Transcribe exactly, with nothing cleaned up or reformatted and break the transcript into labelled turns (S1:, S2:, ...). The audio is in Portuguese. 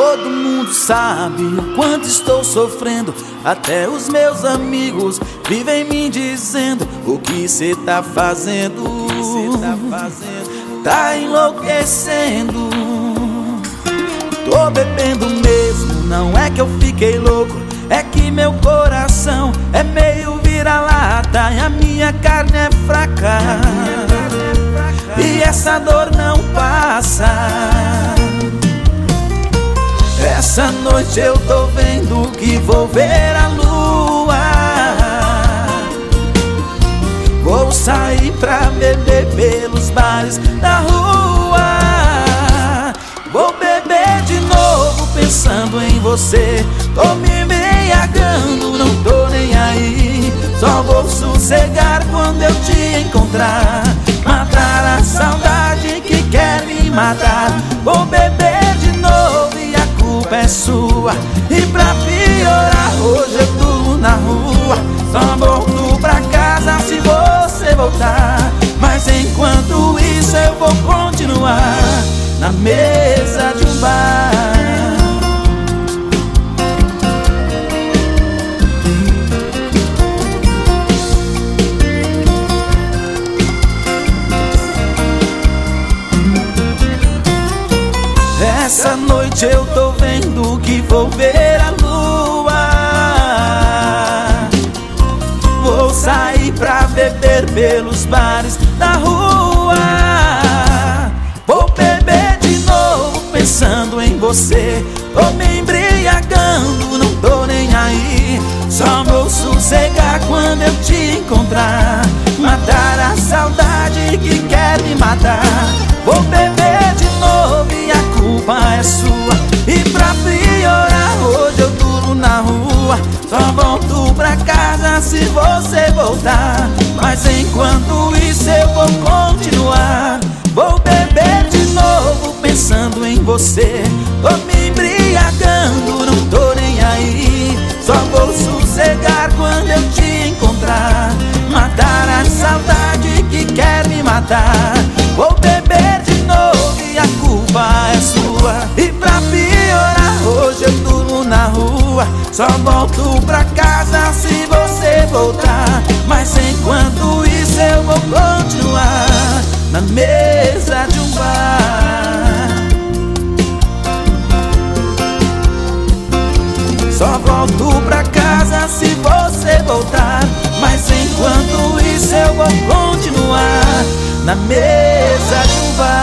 S1: Todo mundo sabe o quanto estou sofrendo. Até os meus amigos vivem me dizendo: o que cê tá fazendo? O que cê tá fazendo? Tá enlouquecendo. Tô bebendo mesmo, não é que eu fiquei louco, é que meu coração é meio vira-lata e a minha carne é fraca, e essa dor não passa. Essa noite eu tô vendo que vou ver a lua. Vou sair pra beber pelos bares da rua. Vou beber de novo pensando em você. Tô me embriagando, não tô nem aí. Só vou sossegar quando eu te encontrar. Matar a saudade que quer me matar. Vou beber de novo e a culpa é sua. E pra piorar, hoje eu durmo na rua. Só volto pra casa se você voltar. Mas enquanto isso eu vou continuar na mesa de um bar. Essa noite eu tô vendo que vou ver a lua. Vou sair pra beber pelos bares da rua. Vou beber de novo pensando em você. Tô me embriagando, não tô nem aí. Só vou sossegar quando eu te encontrar. Matar a saudade que quer me matar. Vou beber de novo e a culpa é sua. E pra piorar, hoje eu durmo na rua. Só volto pra casa se você voltar. Mas enquanto isso eu vou continuar. Vou beber de novo pensando em você. Tô me embriagando, não tô nem aí. Só vou sossegar quando eu te encontrar. Matar a saudade que quer me matar. Vou beber de novo e a culpa é sua. E pra piorar, hoje eu durmo na rua. Só volto pra casa se você voltar. Mas enquanto isso eu vou continuar na mesa de um bar. Só volto pra casa se você voltar. Mas enquanto isso eu vou continuar na mesa de um bar.